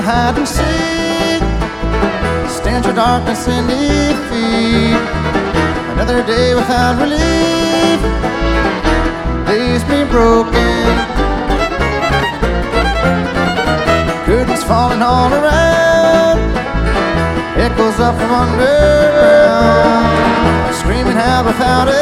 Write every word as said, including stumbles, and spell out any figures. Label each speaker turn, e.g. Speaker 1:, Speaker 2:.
Speaker 1: of hide and seek, stench of darkness and defeat. Another day without relief, days be broken, curtains falling all around, echoes up from underground, screaming out without a